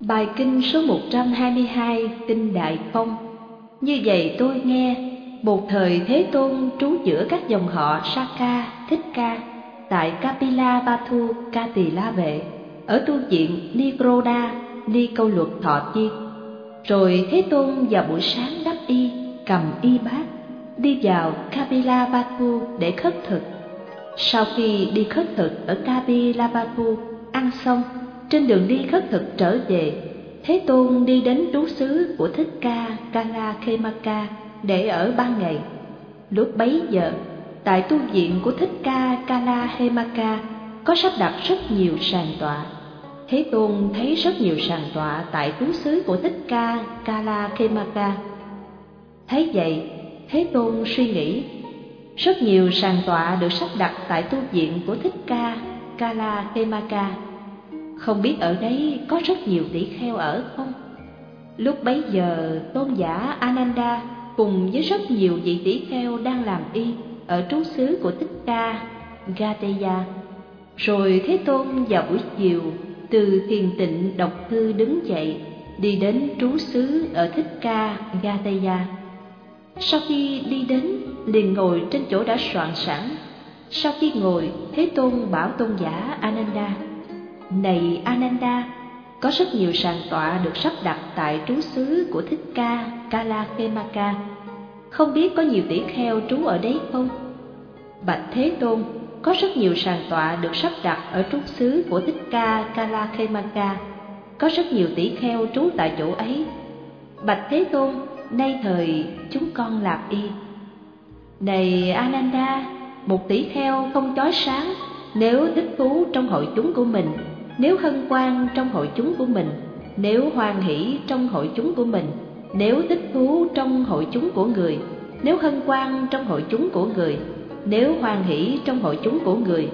Bài kinh số 122, kinh Đại Phong. Như vậy tôi nghe, một thời Thế Tôn trú giữa các dòng họ Saka, Thích Ca tại Kapilavatthu Ca Tỳ La Vệ, ở tu viện Nikroda, Ni Câu Luật Thọ Tiên. Rồi Thế Tôn vào buổi sáng đắp y, cầm y bát, đi vào Kapilavatthu để khất thực. Sau khi đi khất thực ở Kapilavatthu, ăn xong, trên đường đi khất thực trở về, Thế Tôn đi đến trú xứ của Thích Ca Kalakhemaka để ở 3 ngày. Lúc bấy giờ, tại tu viện của Thích Ca Kalakhemaka có sắp đặt rất nhiều sàn tọa. Thế Tôn thấy rất nhiều sàn tọa tại trú xứ của Thích Ca Kalakhemaka. Thấy vậy, Thế Tôn suy nghĩ, rất nhiều sàn tọa được sắp đặt tại tu viện của Thích Ca Kalakhemaka, không biết ở đấy có rất nhiều tỷ kheo ở không? Lúc bấy giờ, tôn giả Ananda cùng với rất nhiều vị tỷ kheo đang làm y ở trú xứ của Thích Ca Gateya. Rồi Thế Tôn vào buổi chiều từ thiền tịnh độc thư đứng dậy, đi đến trú xứ ở Thích Ca Gateya. Sau khi đi đến, liền ngồi trên chỗ đã soạn sẵn. Sau khi ngồi, Thế Tôn bảo tôn giả Ananda: Này Ananda, có rất nhiều sàn tọa được sắp đặt tại trú xứ của Thích Ca Kalakhemaka, không biết có nhiều tỷ kheo trú ở đấy không? Bạch Thế Tôn, có rất nhiều sàn tọa được sắp đặt ở trú xứ của Thích Ca Kalakhemaka, có rất nhiều tỷ kheo trú tại chỗ ấy. Bạch Thế Tôn, nay thời chúng con làm y. Này Ananda, một tỷ kheo không chói sáng, nếu thích thú trong hội chúng của mình, nếu hân hoan trong hội chúng của mình, nếu hoan hỷ trong hội chúng của mình, nếu thích thú trong hội chúng của người, nếu hân hoan trong hội chúng của người, nếu hoan hỷ trong hội chúng của người.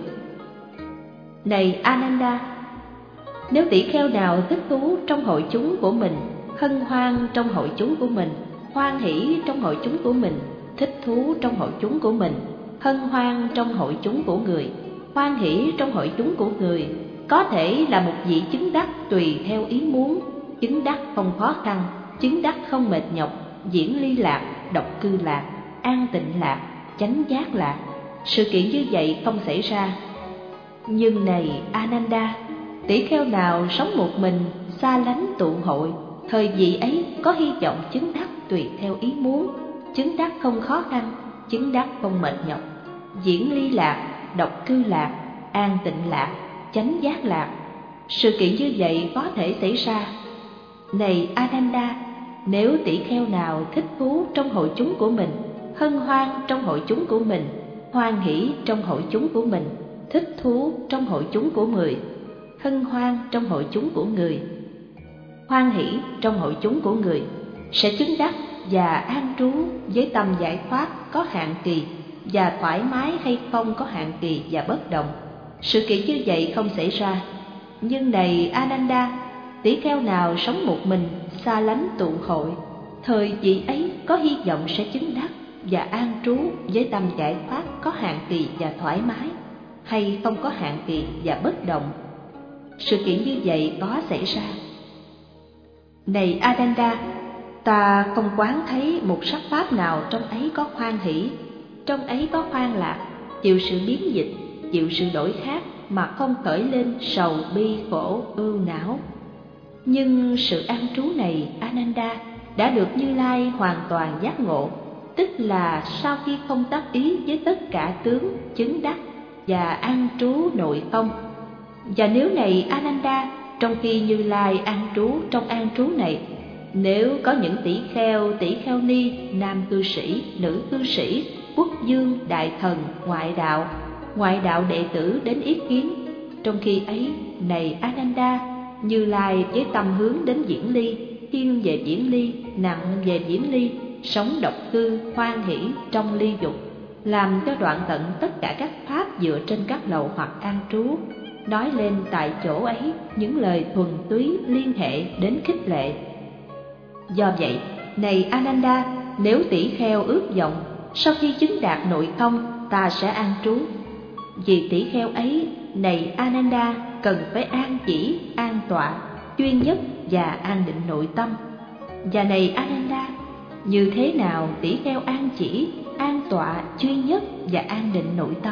Này Ananda, nếu tỷ kheo nào thích thú trong hội chúng của mình, hân hoan trong hội chúng của mình, hoan hỷ trong hội chúng của mình, thích thú trong hội chúng của mình, hân hoan trong hội chúng của người, hoan hỷ trong hội chúng của người, có thể là một vị chứng đắc tùy theo ý muốn, chứng đắc không khó khăn, chứng đắc không mệt nhọc, diễn ly lạc, độc cư lạc, an tịnh lạc, chánh giác lạc. Sự kiện như vậy không xảy ra. Nhưng này Ananda, tỷ kheo nào sống một mình, xa lánh tụ hội, thời vị ấy có hy vọng chứng đắc tùy theo ý muốn, chứng đắc không khó khăn, chứng đắc không mệt nhọc, diễn ly lạc, độc cư lạc, an tịnh lạc, chánh giác lạc. Sự kiện như vậy có thể xảy ra. Này Ananda, nếu tỷ kheo nào thích thú trong hội chúng của mình, hân hoan trong hội chúng của mình, hoan hỷ trong hội chúng của mình, thích thú trong hội chúng của người, hân hoan trong hội chúng của người, hoan hỷ trong hội chúng của người, sẽ chứng đắc và an trú với tâm giải thoát có hạn kỳ, và thoải mái hay không có hạn kỳ và bất động. Sự kiện như vậy không xảy ra. Nhưng này Ananda, tỷ kheo nào sống một mình, xa lánh tụ hội, thời vị ấy có hy vọng sẽ chứng đắc và an trú với tâm giải thoát có hạn kỳ và thoải mái, hay không có hạn kỳ và bất động. Sự kiện như vậy có xảy ra. Này Ananda, ta không quán thấy một sắc pháp nào trong ấy có hoan hỷ, trong ấy có hoan lạc, chịu sự biến dịch, chịu sự đổi khác, mà không khởi lên sầu bi khổ ưu não. Nhưng sự an trú này, Ananda, đã được Như Lai hoàn toàn giác ngộ, tức là sau khi không tác ý với tất cả tướng, chứng đắc và an trú nội không. Và nếu này Ananda, trong khi Như Lai an trú trong an trú này, nếu có những tỷ kheo ni, nam cư sĩ, nữ cư sĩ, quốc dương, đại thần, ngoại đạo đệ tử đến ý kiến, trong khi ấy, này Ananda, Như Lai với tâm hướng đến diễn ly, thiên về diễn ly, nặng về diễn ly, sống độc cư, hoan hỷ trong ly dục, làm cho đoạn tận tất cả các pháp dựa trên các lầu hoặc an trú, nói lên tại chỗ ấy những lời thuần túy liên hệ đến khích lệ. Do vậy, này Ananda, nếu tỷ kheo ước vọng, sau khi chứng đạt nội không, ta sẽ an trú. Vì tỷ kheo ấy, này Ananda, cần phải an chỉ, an tọa, chuyên nhất và an định nội tâm. Và này Ananda, như thế nào tỷ kheo an chỉ, an tọa, chuyên nhất và an định nội tâm?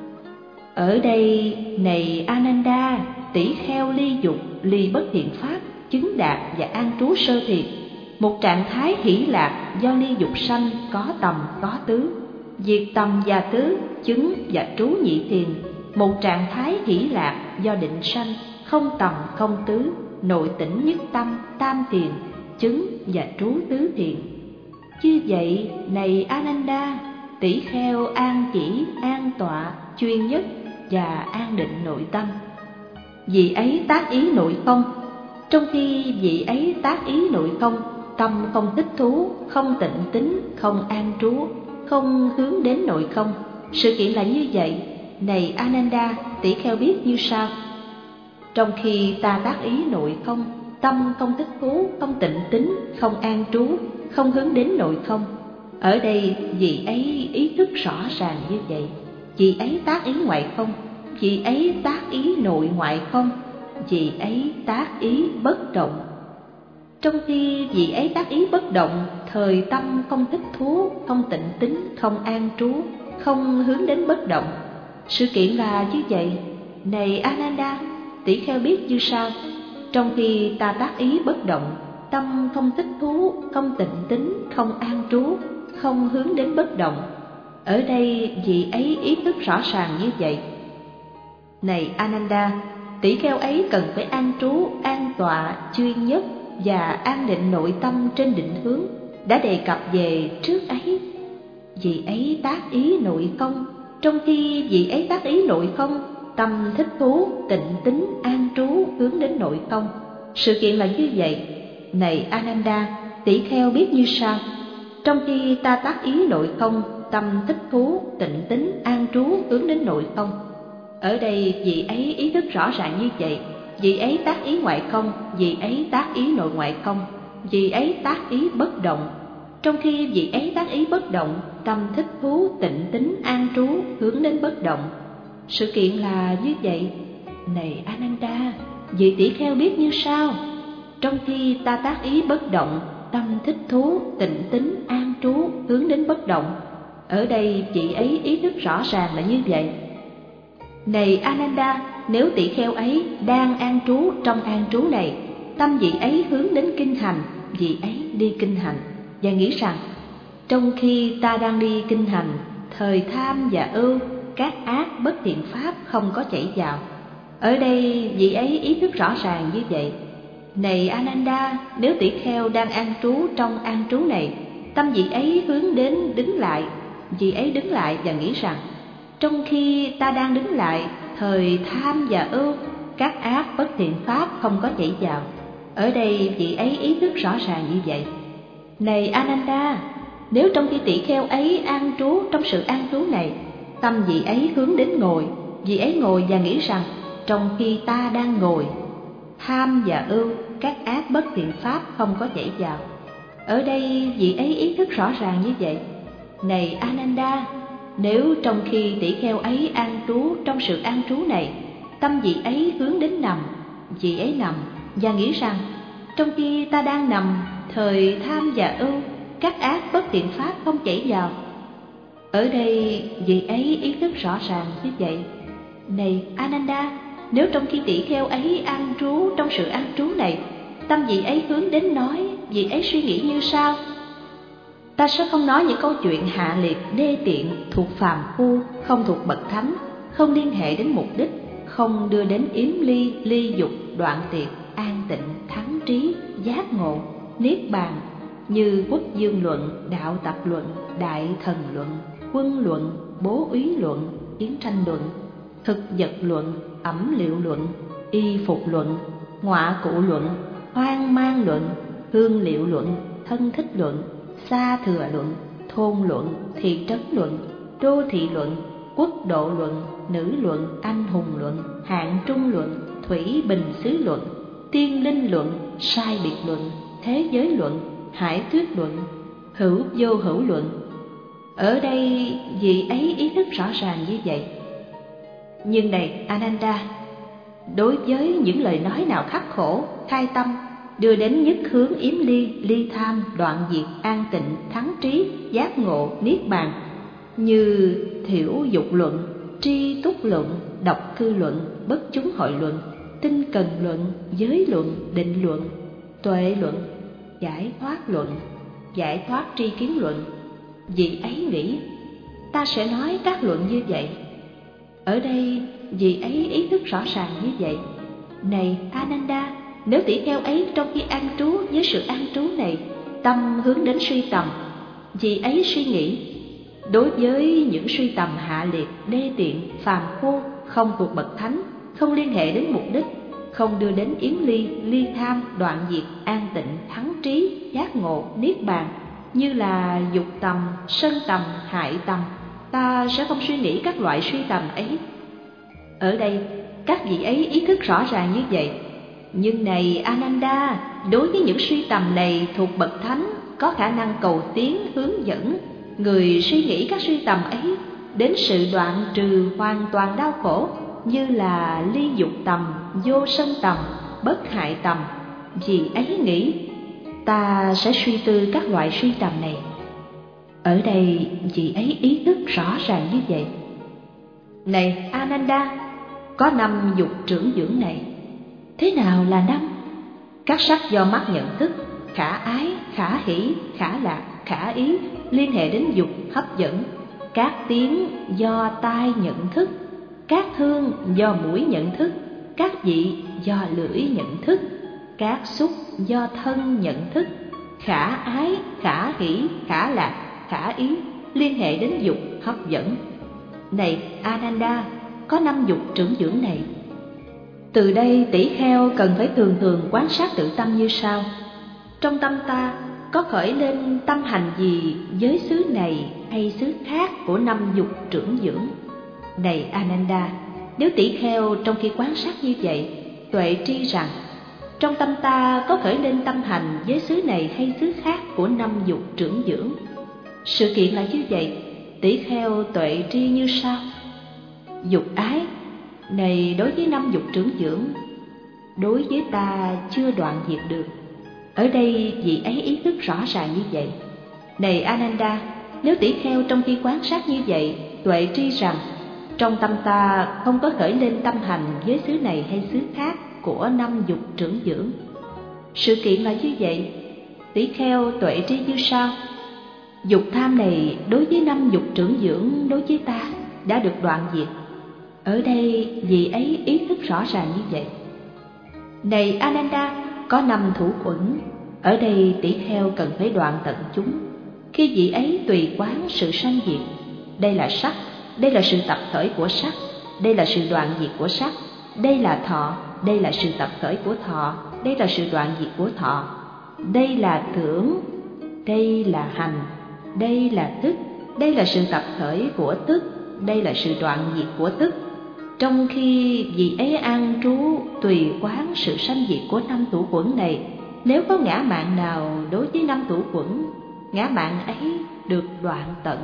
Ở đây, này Ananda, tỷ kheo ly dục, ly bất thiện pháp, chứng đạt và an trú sơ thiệt, một trạng thái hỷ lạc do ly dục sanh, có tầm có tứ, diệt tầm và tứ, chứng và trú nhị thiền, một trạng thái hỷ lạc do định sanh, không tầm không tứ, nội tỉnh nhất tâm, tam thiền, chứng và trú tứ thiền. Như vậy, này Ananda, tỷ kheo an chỉ, an tọa, chuyên nhất và an định nội tâm. Vị ấy tác ý nội không, trong khi vị ấy tác ý nội không, tâm không thích thú, không tịnh tính, không an trú, không hướng đến nội không. Sự kiện là như vậy, này Ananda, tỷ kheo biết như sau. Trong khi ta tác ý nội không, tâm không thích thú, không tịnh tính, không an trú, không hướng đến nội không. Ở đây vị ấy ý thức rõ ràng như vậy. Vị ấy tác ý ngoại không, vị ấy tác ý nội ngoại không, vị ấy tác ý bất động. Trong khi vị ấy tác ý bất động, thời tâm không thích thú, không tịnh tính, không an trú, không hướng đến bất động. Sự kiện là như vậy, này Ananda, tỷ kheo biết như sau. Trong khi ta tác ý bất động, tâm không thích thú, không tịnh tính, không an trú, không hướng đến bất động. Ở đây vị ấy ý thức rõ ràng như vậy. Này Ananda, tỷ kheo ấy cần phải an trú, an tọa, chuyên nhất và an định nội tâm trên định hướng đã đề cập về trước ấy. Vị ấy tác ý nội không, trong khi vị ấy tác ý nội không, tâm thích thú, tịnh tính, an trú, hướng đến nội không. Sự kiện là như vậy, này Ananda, tỷ kheo biết như sau. Trong khi ta tác ý nội không, tâm thích thú, tịnh tính, an trú, hướng đến nội không. Ở đây vị ấy ý thức rõ ràng như vậy. Vị ấy tác ý ngoại không, vị ấy tác ý nội ngoại không, vị ấy tác ý bất động. Trong khi vị ấy tác ý bất động, tâm thích thú, tịnh tính, an trú, hướng đến bất động. Sự kiện là như vậy, này Ananda, vị tỷ kheo biết như sau. Trong khi ta tác ý bất động, tâm thích thú, tịnh tính, an trú, hướng đến bất động. Ở đây vị ấy ý thức rõ ràng là như vậy. Này Ananda, nếu tỷ kheo ấy đang an trú trong an trú này, tâm vị ấy hướng đến kinh hành, vị ấy đi kinh hành và nghĩ rằng trong khi ta đang đi kinh hành, thời tham và ưu, các ác bất thiện pháp không có chảy vào. Ở đây vị ấy ý thức rõ ràng như vậy. Này Ananda, nếu tỷ kheo đang an trú trong an trú này, tâm vị ấy hướng đến đứng lại, vị ấy đứng lại và nghĩ rằng trong khi ta đang đứng lại, thời tham và ưu, các ác bất thiện pháp không có chảy vào. Ở đây vị ấy ý thức rõ ràng như vậy. Này Ananda, nếu trong khi tỷ kheo ấy an trú trong sự an trú này, tâm vị ấy hướng đến ngồi, vị ấy ngồi và nghĩ rằng trong khi ta đang ngồi, tham và ưu, các ác bất thiện pháp không có chảy vào. Ở đây vị ấy ý thức rõ ràng như vậy. Này Ananda, nếu trong khi tỷ kheo ấy an trú trong sự an trú này, tâm vị ấy hướng đến nằm, vị ấy nằm và nghĩ rằng trong khi ta đang nằm, thời tham và ưu, các ác bất thiện pháp không chảy vào. Ở đây vị ấy ý thức rõ ràng như vậy. Này Ananda, nếu trong khi tỷ kheo ấy an trú trong sự an trú này, tâm vị ấy hướng đến nói, vị ấy suy nghĩ như sau. Ta sẽ không nói những câu chuyện hạ liệt, đê tiện, thuộc phàm phu, không thuộc bậc thánh, không liên hệ đến mục đích, không đưa đến yếm ly, ly dục, đoạn tiệt, an tịnh, thắng trí, giác ngộ, niết bàn, như Quốc Dương luận, Đạo tập luận, Đại thần luận, Quân luận, Bố úy luận, Chiến tranh luận, Thực vật luận, Ẩm liệu luận, Y phục luận, Ngọa cụ luận, Hoang mang luận, Hương liệu luận, Thân thích luận, Xa thừa luận, Thôn luận, Thị trấn luận, Đô thị luận, Quốc độ luận, Nữ luận, Anh hùng luận, Hạng trung luận, Thủy bình xứ luận, Tiên linh luận, Sai biệt luận, Thế giới luận, Hải thuyết luận, Hữu vô hữu luận. Ở đây vị ấy ý thức rõ ràng như vậy. Nhưng này Ananda, Đối với những lời nói nào khắc khổ, khai tâm, đưa đến nhất hướng yếm ly, ly tham, đoạn diệt, an tịnh, thắng trí, giác ngộ, niết bàn, như thiểu dục luận, tri túc luận, độc cư luận, bất chúng hội luận, tinh cần luận, giới luận, định luận, tuệ luận, giải thoát luận, giải thoát tri kiến luận, vị ấy nghĩ ta sẽ nói các luận như vậy. Ở đây vị ấy ý thức rõ ràng như vậy. Này Ananda, nếu tỷ kheo ấy trong khi an trú với sự an trú này, tâm hướng đến suy tầm, vị ấy suy nghĩ đối với những suy tầm hạ liệt, đê tiện, phàm phu, không thuộc bậc thánh, không liên hệ đến mục đích, không đưa đến yếm ly, ly tham, đoạn diệt, an tịnh, thắng trí, giác ngộ, niết bàn, như là dục tầm, sân tầm, hại tầm, ta sẽ không suy nghĩ các loại suy tầm ấy. Ở đây các vị ấy ý thức rõ ràng như vậy. Nhưng này Ananda, đối với những suy tầm này thuộc bậc thánh, có khả năng cầu tiến hướng dẫn người suy nghĩ các suy tầm ấy đến sự đoạn trừ hoàn toàn đau khổ, như là ly dục tầm, vô sân tầm, bất hại tầm. Vì ấy nghĩ ta sẽ suy tư các loại suy tầm này. Ở đây vị ấy ý thức rõ ràng như vậy. Này Ananda, có 5 dục trưởng dưỡng này. Thế nào là 5? Các sắc do mắt nhận thức, khả ái, khả hỷ, khả lạc, khả ý, liên hệ đến dục hấp dẫn. Các tiếng do tai nhận thức, các hương do mũi nhận thức, các vị do lưỡi nhận thức, các xúc do thân nhận thức. Khả ái, khả hỷ, khả lạc, khả ý, liên hệ đến dục hấp dẫn. Này Ananda, có 5 dục trưởng dưỡng này. Từ đây tỷ kheo cần phải thường thường quan sát tự tâm như sau. Trong tâm ta có khởi lên tâm hành gì với xứ này hay xứ khác của 5 dục trưởng dưỡng? Này Ananda, nếu tỷ kheo trong khi quan sát như vậy, tuệ tri rằng trong tâm ta có khởi lên tâm hành với xứ này hay xứ khác của 5 dục trưởng dưỡng. Sự kiện là như vậy, tỷ kheo tuệ tri như sau. Dục ái này đối với 5 dục trưởng dưỡng, đối với ta chưa đoạn diệt được. Ở đây vị ấy ý thức rõ ràng như vậy. Này Ananda, nếu tỷ kheo trong khi quan sát như vậy, tuệ tri rằng trong tâm ta không có khởi lên tâm hành với xứ này hay xứ khác của 5 dục trưởng dưỡng. Sự kiện là như vậy, tỷ kheo tuệ tri như sau. Dục tham này đối với 5 dục trưởng dưỡng đối với ta đã được đoạn diệt. Ở đây vị ấy ý thức rõ ràng như vậy. Này Ananda, có 5 thủ uẩn. Ở đây tỷ kheo cần phải đoạn tận chúng. Khi vị ấy tùy quán sự sanh diệt, đây là sắc, đây là sự tập khởi của sắc, đây là sự đoạn diệt của sắc, đây là thọ, đây là sự tập khởi của thọ, đây là sự đoạn diệt của thọ, đây là tưởng, đây là hành, đây là thức, đây là sự tập khởi của thức, đây là sự đoạn diệt của thức. Trong khi vị ấy an trú tùy quán sự sanh diệt của 5 thủ uẩn này, nếu có ngã mạn nào đối với 5 thủ uẩn, ngã mạn ấy được đoạn tận.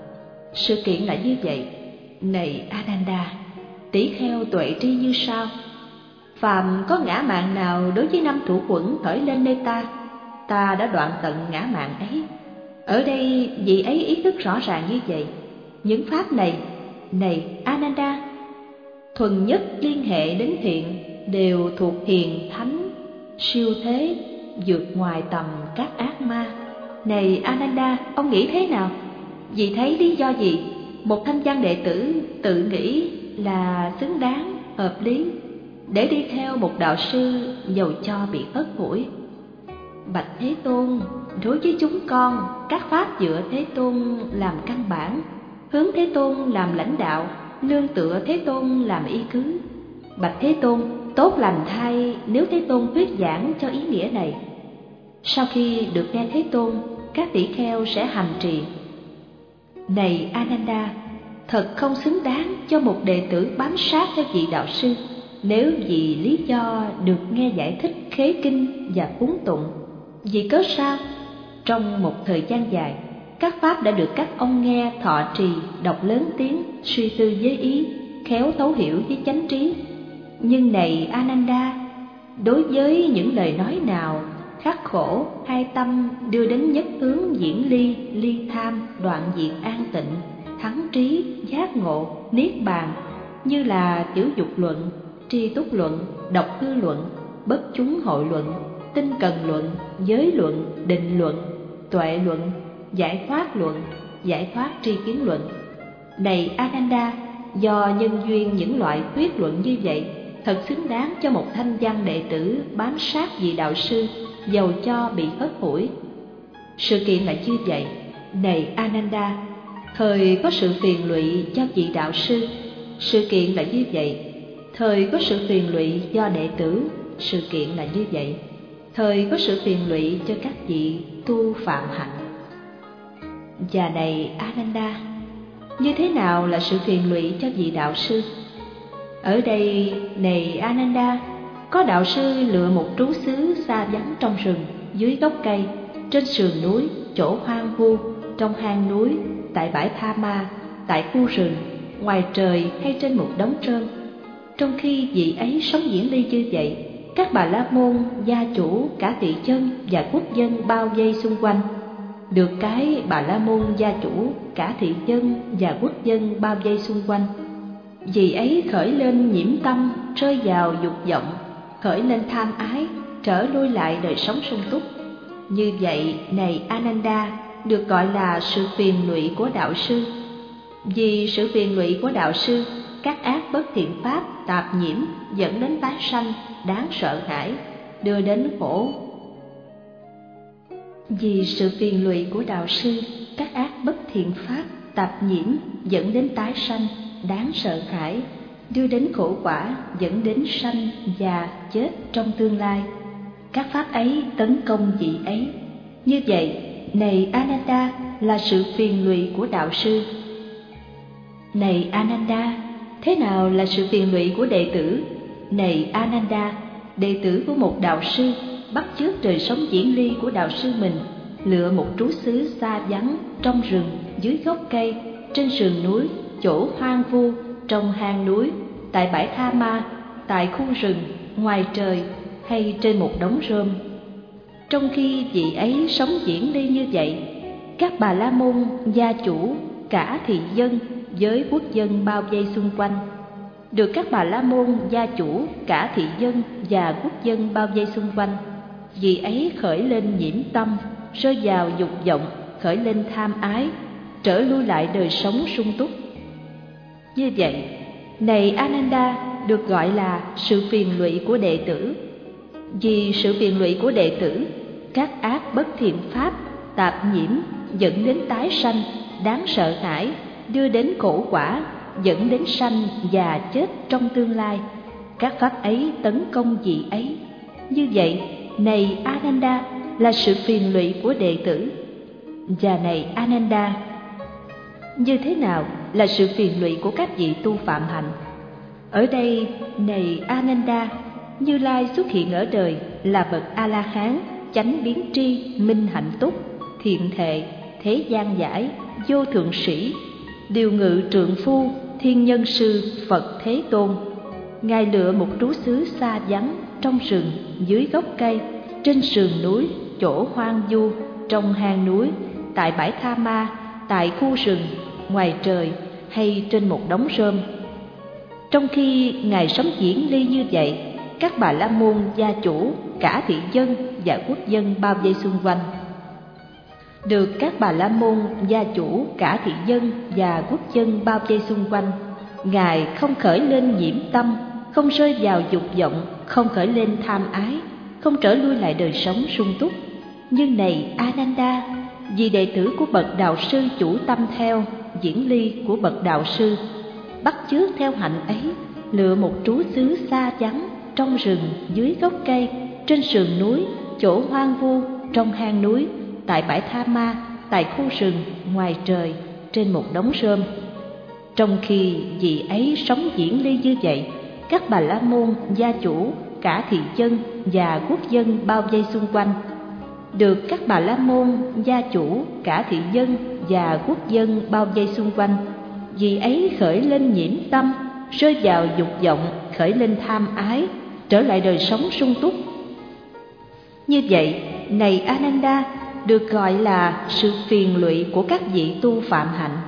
Sự kiện là như vậy. Này Ananda, tỷ kheo tuệ tri như sau. Phàm có ngã mạn nào đối với 5 thủ uẩn khởi lên nơi ta, ta đã đoạn tận ngã mạn ấy. Ở đây vị ấy ý thức rõ ràng như vậy. Những pháp này, này Ananda, thuần nhất liên hệ đến thiện, đều thuộc hiền thánh, siêu thế, vượt ngoài tầm các ác ma. Này Ananda, ông nghĩ thế nào? Vì thấy lý do gì một thanh văn đệ tử tự nghĩ là xứng đáng, hợp lý để đi theo một đạo sư dầu cho bị ớt mũi? Bạch Thế Tôn, đối với chúng con, các pháp dựa Thế Tôn làm căn bản, hướng Thế Tôn làm lãnh đạo, nương tựa Thế Tôn làm y cứ. Bạch Thế Tôn, tốt lành thay nếu Thế Tôn thuyết giảng cho ý nghĩa này. Sau khi được nghe Thế Tôn, các tỷ kheo sẽ hành trì. Này Ananda, thật không xứng đáng cho một đệ tử bám sát theo vị đạo sư, nếu vì lý do được nghe giải thích khế kinh và cúng tụng. Vì cớ sao? Trong một thời gian dài, các pháp đã được các ông nghe thọ trì, đọc lớn tiếng, suy tư với ý, khéo thấu hiểu với chánh trí. Nhưng này Ananda, đối với những lời nói nào khắc khổ hai tâm đưa đến nhất hướng diễn ly, ly tham, đoạn diệt an tịnh, thắng trí, giác ngộ, niết bàn, như là tiểu dục luận, tri túc luận, độc cư luận, bất chúng hội luận, tinh cần luận, giới luận, định luận, tuệ luận, giải thoát luận, giải thoát tri kiến luận. Này Ananda, do nhân duyên những loại thuyết luận như vậy, thật xứng đáng cho một thanh văn đệ tử bám sát vị đạo sư, dầu cho bị hất hủi. Sự kiện là như vậy. Này Ananda, thời có sự phiền lụy cho vị đạo sư, sự kiện là như vậy. Thời có sự phiền lụy do đệ tử, sự kiện là như vậy. Thời có sự phiền lụy cho các vị tu phạm hạnh. Và này Ananda, như thế nào là sự phiền lụy cho vị đạo sư? Ở đây, này Ananda, có đạo sư lựa một trú xứ xa vắng trong rừng, dưới gốc cây, trên sườn núi, chỗ hoang vu, trong hang núi, tại bãi Tha Ma, tại khu rừng, ngoài trời hay trên một đống trơn. Trong khi vị ấy sống diễn ly như vậy, các bà la môn, gia chủ, cả thị dân và quốc dân bao vây xung quanh. Được cái bà la môn, gia chủ, cả thị dân và quốc dân bao vây xung quanh, vì ấy khởi lên nhiễm tâm, rơi vào dục vọng, khởi lên tham ái, trở lui lại đời sống sung túc. Như vậy, này Ananda, được gọi là sự phiền lụy của đạo sư. Vì sự phiền lụy của đạo sư, các ác bất thiện pháp, tạp nhiễm dẫn đến tái sanh, đáng sợ hãi, đưa đến khổ. Vì sự phiền lụy của đạo sư, các ác bất thiện pháp, tạp nhiễm dẫn đến tái sanh, đáng sợ hãi, đưa đến khổ quả, dẫn đến sanh, già, chết trong tương lai. Các pháp ấy tấn công vị ấy. Như vậy, này Ananda, là sự phiền lụy của đạo sư. Này Ananda, thế nào là sự phiền lụy của đệ tử? Này Ananda, đệ tử của một đạo sư bắt chước đời sống diễn ly của đạo sư mình, lựa một trú xứ xa vắng, trong rừng, dưới gốc cây, trên sườn núi, chỗ hoang vu, trong hang núi, tại bãi Tha Ma, tại khu rừng, ngoài trời hay trên một đống rơm. Trong khi vị ấy sống diễn ly như vậy, các bà la môn, gia chủ, cả thị dân với quốc dân bao vây xung quanh. Được các bà la môn, gia chủ, cả thị dân và quốc dân bao vây xung quanh, vị ấy khởi lên nhiễm tâm, rơi vào dục vọng, khởi lên tham ái, trở lui lại đời sống sung túc. Như vậy, này Ananda, được gọi là sự phiền lụy của đệ tử. Vì sự phiền lụy của đệ tử, các ác bất thiện pháp, tạp nhiễm dẫn đến tái sanh, đáng sợ hãi, đưa đến khổ quả, dẫn đến sanh và chết trong tương lai. Các pháp ấy tấn công vị ấy. Như vậy, này Ananda, là sự phiền lụy của đệ tử. Và này Ananda, như thế nào là sự phiền lụy của các vị tu phạm hạnh? Ở đây, này Ananda, Như Lai xuất hiện ở đời là bậc A-la-hán, chánh biến tri, minh hạnh túc, thiện thệ, thế gian giải, vô thượng sĩ, điều ngự trượng phu, thiên nhân sư, Phật Thế Tôn. Ngài lựa một trú xứ xa vắng, trong rừng, dưới gốc cây, trên sườn núi, chỗ hoang vu, trong hang núi, tại bãi Tha Ma, tại khu rừng, ngoài trời hay trên một đống rơm. Trong khi Ngài sống diễn ly như vậy, các bà la môn, gia chủ, cả thị dân và quốc dân bao vây xung quanh. Được các bà la môn, gia chủ, cả thị dân và quốc dân bao vây xung quanh, Ngài không khởi lên nhiễm tâm, không rơi vào dục vọng, không khởi lên tham ái, không trở lui lại đời sống sung túc. Nhưng này Ananda, vì đệ tử của bậc đạo sư chủ tâm theo diễn ly của bậc đạo sư, bắt chước theo hạnh ấy, lựa một trú xứ xa vắng, trong rừng, dưới gốc cây, trên sườn núi, chỗ hoang vu, trong hang núi, tại bãi Tha Ma, tại khu rừng, ngoài trời, trên một đống rơm. Trong khi vị ấy sống diễn ly như vậy, các bà la môn, gia chủ, cả thị dân và quốc dân bao vây xung quanh. Được các bà la môn, gia chủ, cả thị dân và quốc dân bao vây xung quanh, vị ấy khởi lên nhiễm tâm, rơi vào dục vọng, khởi lên tham ái, trở lại đời sống sung túc. Như vậy, này Ananda, được gọi là sự phiền lụy của các vị tu phạm hạnh.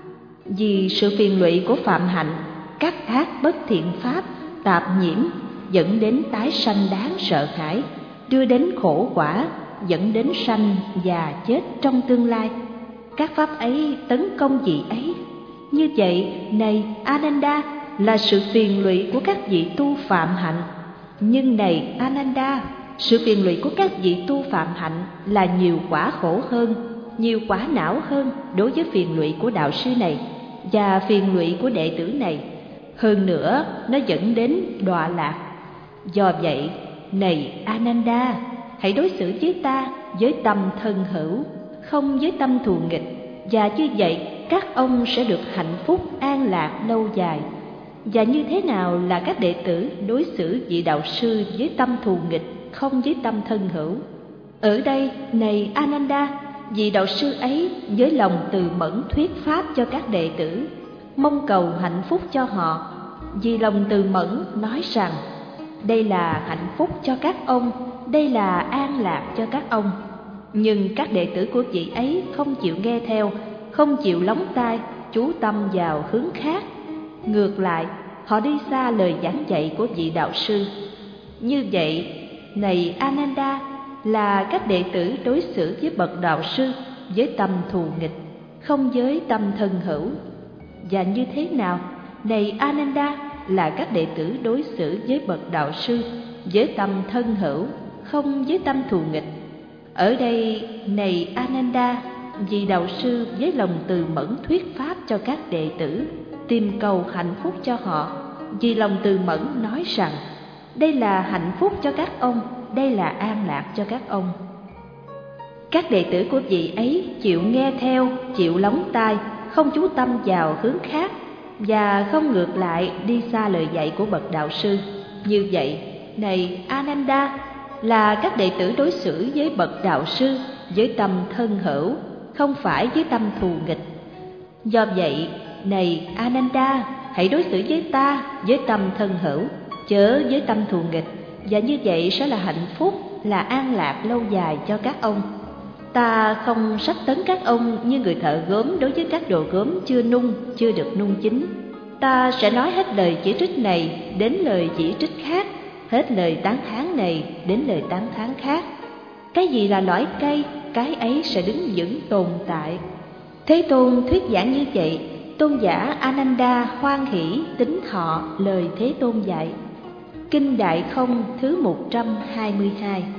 Vì sự phiền lụy của phạm hạnh, các ác bất thiện pháp, tạp nhiễm dẫn đến tái sanh đáng sợ hãi, đưa đến khổ quả, dẫn đến sanh và chết trong tương lai. Các pháp ấy tấn công vị ấy. Như vậy, này Ananda, là sự phiền lụy của các vị tu phạm hạnh. Nhưng này Ananda, sự phiền lụy của các vị tu phạm hạnh là nhiều quả khổ hơn, nhiều quả não hơn đối với phiền lụy của đạo sư này và phiền lụy của đệ tử này. Hơn nữa, nó dẫn đến đọa lạc. Do vậy, này Ananda, hãy đối xử với ta với tâm thân hữu, không với tâm thù nghịch, và như vậy các ông sẽ được hạnh phúc an lạc lâu dài. Và như thế nào là các đệ tử đối xử vị đạo sư với tâm thù nghịch, không với tâm thân hữu? Ở đây, này Ananda, vị đạo sư ấy với lòng từ mẫn thuyết pháp cho các đệ tử, mong cầu hạnh phúc cho họ. Vì lòng từ mẫn nói rằng, đây là hạnh phúc cho các ông, đây là an lạc cho các ông. Nhưng các đệ tử của vị ấy không chịu nghe theo, không chịu lóng tai, chú tâm vào hướng khác. Ngược lại, họ đi xa lời giảng dạy của vị đạo sư. Như vậy, này Ananda, là các đệ tử đối xử với bậc đạo sư với tâm thù nghịch, không với tâm thân hữu. Và như thế nào, này Ananda, là các đệ tử đối xử với bậc đạo sư với tâm thân hữu, không với tâm thù nghịch? Ở đây, này Ananda, vị đạo sư với lòng từ mẫn thuyết pháp cho các đệ tử, tìm cầu hạnh phúc cho họ. Vì lòng từ mẫn nói rằng, đây là hạnh phúc cho các ông, đây là an lạc cho các ông. Các đệ tử của vị ấy chịu nghe theo, chịu lóng tai, không chú tâm vào hướng khác, và không ngược lại đi xa lời dạy của bậc đạo sư. Như vậy, này Ananda, là các đệ tử đối xử với bậc đạo sư với tâm thân hữu, không phải với tâm thù nghịch. Do vậy, này Ananda, hãy đối xử với ta với tâm thân hữu, chớ với tâm thù nghịch, và như vậy sẽ là hạnh phúc, là an lạc lâu dài cho các ông. Ta không sách tấn các ông như người thợ gốm đối với các đồ gốm chưa nung, chưa được nung chín. Ta sẽ nói hết lời chỉ trích này đến lời chỉ trích khác, hết lời tán thán này đến lời tán thán khác. Cái gì là lõi cây, cái ấy sẽ đứng vững tồn tại. Thế Tôn thuyết giảng như vậy, tôn giả Ananda hoan hỷ tín thọ lời Thế Tôn dạy. Kinh Đại Không thứ 122.